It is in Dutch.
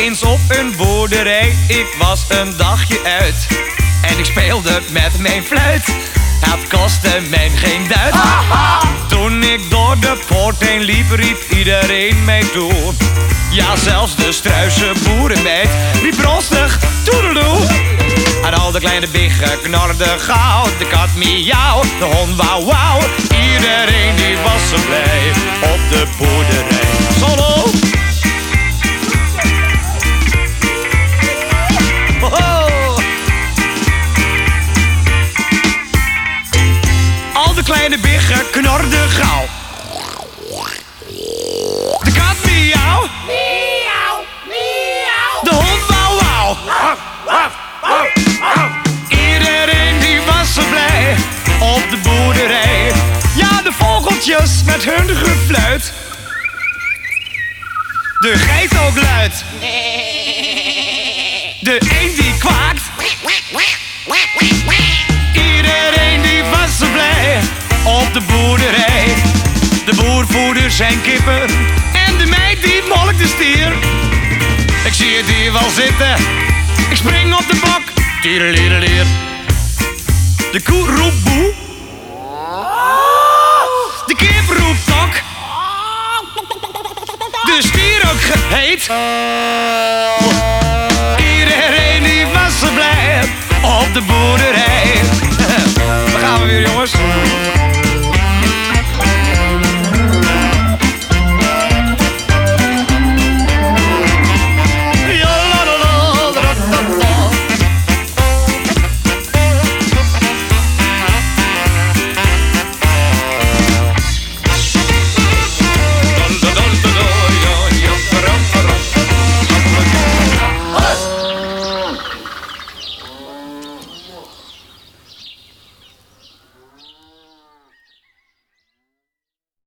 eens op een boerderij, ik was een dagje uit. En ik speelde met mijn fluit, het kostte mij geen duit. Toen ik door de poort heen liep, riep iedereen mij toe. Ja, zelfs de struise boerenmeid riep rostig toedeloe. En al de kleine biggen knorden gauw, de kat miauw, de hond wauw wauw. Iedereen die was zo blij op de boerderij. Solo! Al de kleine biggen knorden gauw. De kat miauw. Miauw, miauw. De hond wauw wauw. Iedereen die was zo blij op de boerderij. Ja, de vogeltjes met hun gefluit. De geit ook luid. De eend die kwaakt. Iedereen die was zo blij op de boerderij. De boer voerde zijn kippen en de meid die molkt de stier. Ik zie het hier wel zitten, ik spring op de bok. Tiedelierelier. De koe roept boe. De kip roept tok. De stier ook geheet. Iedereen die was zo blij op de boerderij. Daar gaan we weer, jongens.